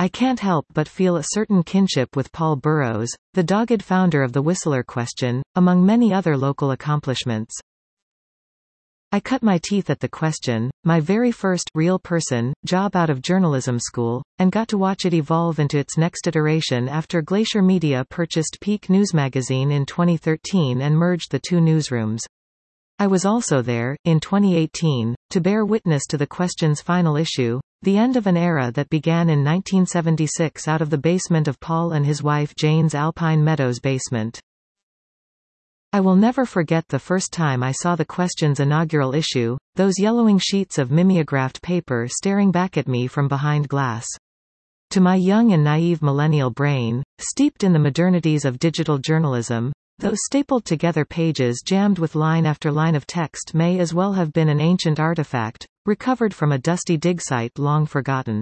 I can't help but feel a certain kinship with Paul Burrows, the dogged founder of the Whistler question, among many other local accomplishments. I cut my teeth at the question, my very first real person job out of journalism school, and got to watch it evolve into its next iteration after Glacier Media purchased Peak News Magazine in 2013 and merged the two newsrooms. I was also there, in 2018, to bear witness to the question's final issue, the end of an era that began in 1976 out of the basement of Paul and his wife Jane's Alpine Meadows basement. I will never forget the first time I saw the question's inaugural issue, those yellowing sheets of mimeographed paper staring back at me from behind glass. To my young and naive millennial brain, steeped in the modernities of digital journalism, those stapled together pages jammed with line after line of text may as well have been an ancient artifact, recovered from a dusty dig site long forgotten.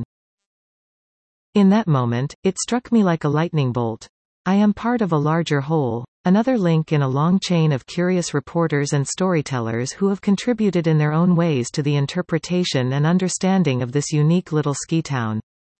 In that moment, it struck me like a lightning bolt. I am part of a larger whole, another link in a long chain of curious reporters and storytellers who have contributed in their own ways to the interpretation and understanding of this unique little ski town.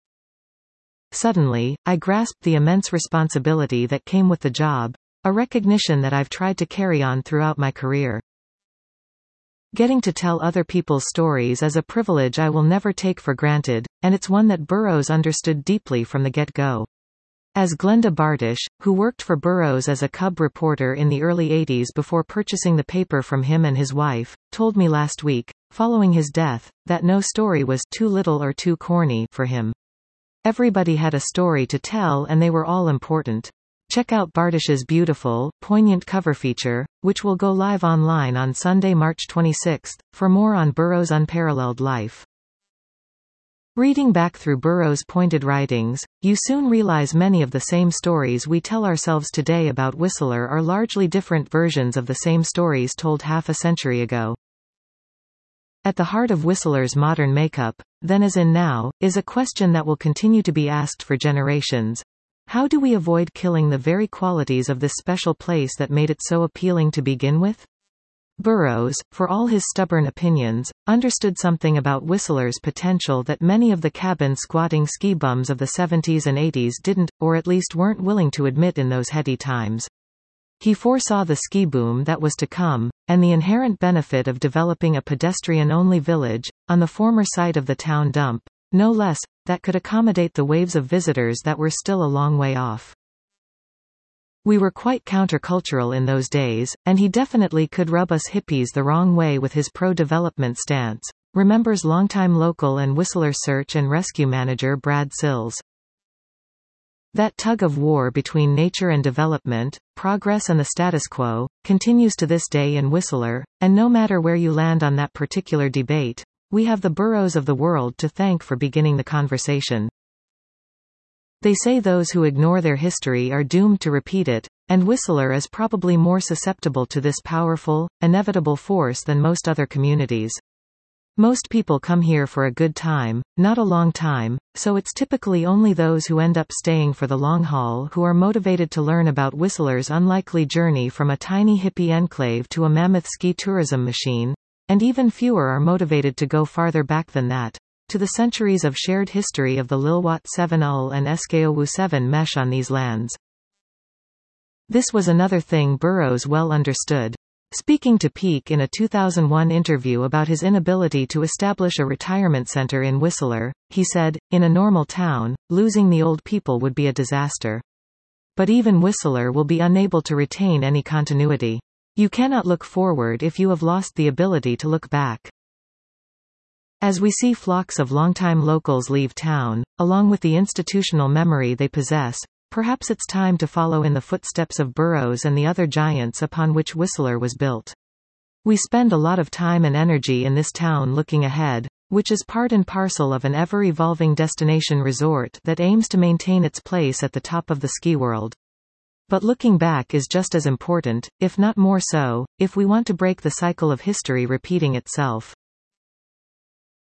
Suddenly, I grasped the immense responsibility that came with the job, a recognition that I've tried to carry on throughout my career. Getting to tell other people's stories is a privilege I will never take for granted, and it's one that Burrows understood deeply from the get-go. As Glenda Bardish, who worked for Burrows as a cub reporter in the early 80s before purchasing the paper from him and his wife, told me last week, following his death, that no story was too little or too corny for him. Everybody had a story to tell and they were all important. Check out Bardish's beautiful, poignant cover feature, which will go live online on Sunday, March 26, for more on Burrows' unparalleled life. Reading back through Burrows' pointed writings, you soon realize many of the same stories we tell ourselves today about Whistler are largely different versions of the same stories told half a century ago. At the heart of Whistler's modern makeup, then as in now, is a question that will continue to be asked for generations. How do we avoid killing the very qualities of this special place that made it so appealing to begin with? Burrows, for all his stubborn opinions, understood something about Whistler's potential that many of the cabin-squatting ski bums of the 70s and 80s didn't, or at least weren't willing to admit in those heady times. He foresaw the ski boom that was to come, and the inherent benefit of developing a pedestrian-only village, on the former site of the town dump, no less, that could accommodate the waves of visitors that were still a long way off. We were quite countercultural in those days, and he definitely could rub us hippies the wrong way with his pro-development stance, remembers longtime local and Whistler search and rescue manager Brad Sills. That tug-of-war between nature and development, progress and the status quo, continues to this day in Whistler, and no matter where you land on that particular debate, we have the Burrows of the world to thank for beginning the conversation. They say those who ignore their history are doomed to repeat it, and Whistler is probably more susceptible to this powerful, inevitable force than most other communities. Most people come here for a good time, not a long time, so it's typically only those who end up staying for the long haul who are motivated to learn about Whistler's unlikely journey from a tiny hippie enclave to a mammoth ski tourism machine, and even fewer are motivated to go farther back than that, to the centuries of shared history of the Lilwat 7 Ul and Eskaowu 7 mesh on these lands. This was another thing Burrows well understood. Speaking to Peak in a 2001 interview about his inability to establish a retirement center in Whistler, he said, "In a normal town, losing the old people would be a disaster. But even Whistler will be unable to retain any continuity. You cannot look forward if you have lost the ability to look back." As we see flocks of longtime locals leave town, along with the institutional memory they possess, perhaps it's time to follow in the footsteps of Burrows and the other giants upon which Whistler was built. We spend a lot of time and energy in this town looking ahead, which is part and parcel of an ever-evolving destination resort that aims to maintain its place at the top of the ski world. But looking back is just as important, if not more so, if we want to break the cycle of history repeating itself.